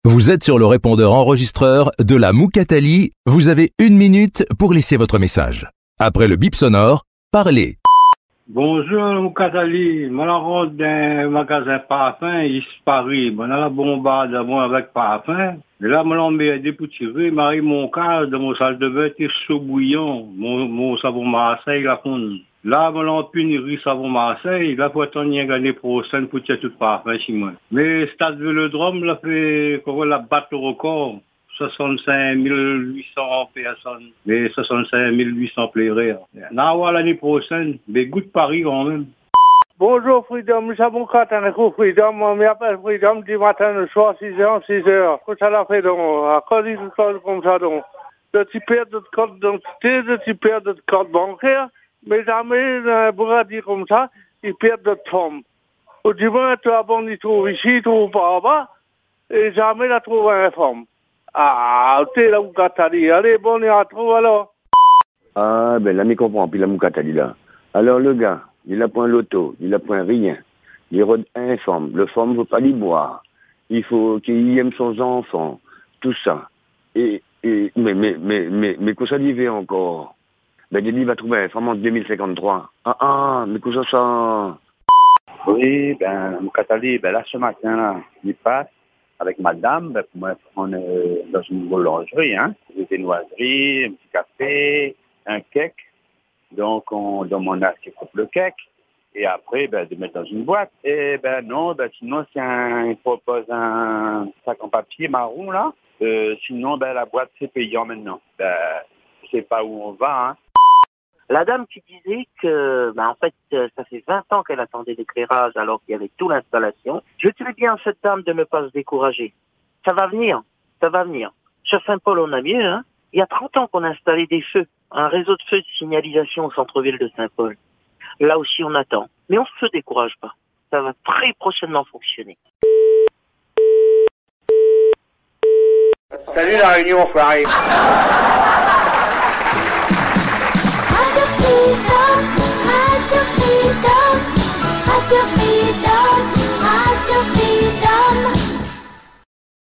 Vous êtes sur le répondeur enregistreur de la Moukatali. Vous avez 1 minute pour laisser votre message. Après le bip sonore, parlez. Bonjour, Moukatali. Je rentre dans un magasin parfum, ici Paris. On a la bombarde moi avec parfum. Et là, je l'ai aidé pour tirer. Je marie mon cas dans mon salle de bain, c'est sous bouillon. Mon savon Marseille, la fonde. Là, je l'ai puniri savon Marseille. Là, pour attendre l'année prochaine pour tirer tout parfum chez moi. Mais Stade Vélodrome, là, fait, qu'on la battre le record. 65 800 personnes, mais 65 800 plairaient. L'année prochaine, mais goût de Paris quand même. Bonjour Freedom, nous avons quatre ans Freedom, on m'appelle Freedom du matin au soir, 6h, 6h. Qu'est-ce que ça fait donc? À cause de code comme ça donc. De tu perds de code d'identité, de tu perds de code bancaire, mais jamais un bourradi comme ça, ils perdent de forme. Au du moins, tu as bon, ils trouvent ici, ils trouvent pas là-bas, et jamais la trouve en forme. Ah, t'es là, Moukatali. Allez, bon, on y retrouve alors. Ah, ben là, je comprends, puis la Moukatali là. Alors, le gars, il a point l'auto, il a point rien. Il rôde informe. Le forme, il ne faut pas l'y boire. Il faut qu'il aime son enfant. Tout ça. Mais que ça dit encore? Ben, il va trouver un femme en 2053. Mais que ça? Oui, ben, Moukatali, ben là, ce matin, là, il passe avec madame, ben, on est dans une boulangerie, hein. Des viennoiseries, un petit café, un cake. Donc, on demande à ce qu'il coupe le cake. Et après, ben, de mettre dans une boîte. Et ben non, ben sinon, il propose un sac en papier marron, là. Sinon, ben, la boîte, c'est payant maintenant. Ben, je sais pas où on va, hein. La dame qui disait que, en fait, ça fait 20 ans qu'elle attendait l'éclairage alors qu'il y avait toute l'installation. Je dirais bien à cette dame de ne pas se décourager. Ça va venir, ça va venir. Sur Saint-Paul, on a mieux, hein. Il y a 30 ans qu'on a installé des feux, un réseau de feux de signalisation au centre-ville de Saint-Paul. Là aussi, on attend. Mais on ne se décourage pas. Ça va très prochainement fonctionner. Salut la Réunion, Fleury.